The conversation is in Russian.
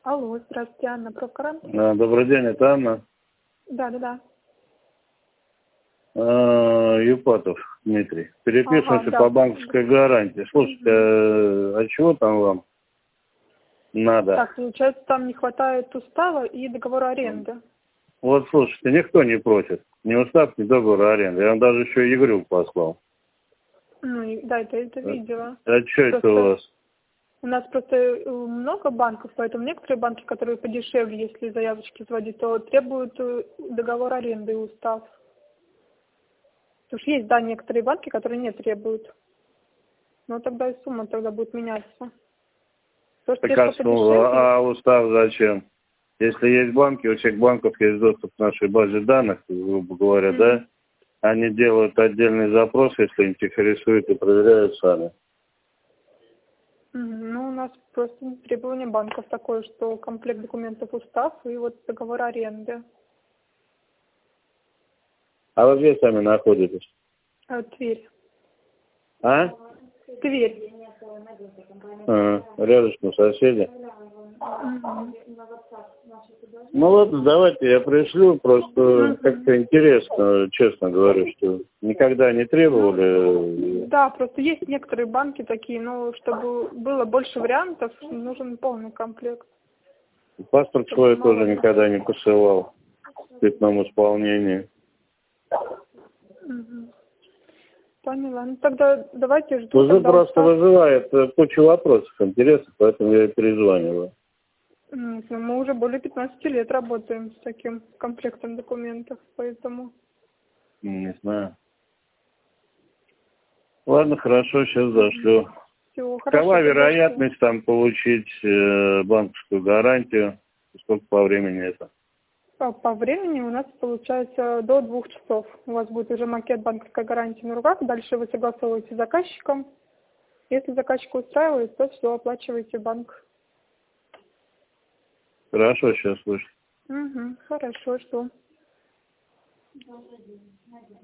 Алло, здравствуйте, Анна Прокорант. Добрый день, это Анна. Да. Юпатов Дмитрий. Переписываемся Да. по банковской гарантии. Слушайте, а чего там вам надо? Так, получается, там не хватает устава и договора аренды. Вот, слушайте, никто не просит. Ни устав, ни договора аренды. Я вам даже еще игру послал. Да, это видела. А что это у вас? У нас просто много банков, поэтому некоторые банки, которые подешевле, если заявочки вводить, то требуют договор аренды и устав. Потому что есть, да, некоторые банки, которые не требуют. Но тогда и сумма тогда будет меняться. А устав зачем? Если есть банки, у всех банков есть доступ к нашей базе данных, грубо говоря, да? Они делают отдельный запрос, если их интересует, и проверяют сами. Ну, у нас просто требование банков такое, что комплект документов устав и вот договор аренды. А вы где сами находитесь? Тверь. А? Тверь. Рядышком соседи. Ну ладно, давайте я пришлю, просто как-то интересно, честно говорю, что никогда не требовали. Да, просто есть некоторые банки такие, но чтобы было больше вариантов, нужен полный комплект. Паспорт свой тоже никогда не посылал в цветном исполнении. Поняла. Ну тогда давайте жду. Уже просто вызывает кучу вопросов, интересов, поэтому я и перезваниваю. Мы уже более 15 лет работаем с таким комплектом документов, поэтому... Не знаю. Ладно, хорошо, сейчас зашлю. Все, хорошо. Какова вероятность там получить банковскую гарантию? Сколько по времени это? По времени у нас получается до 2 часов. У вас будет уже макет банковской гарантии на руках. Дальше вы согласовываете с заказчиком. Если заказчик устраивает, то все, оплачиваете банк. Хорошо, сейчас слышу. Хорошо, что.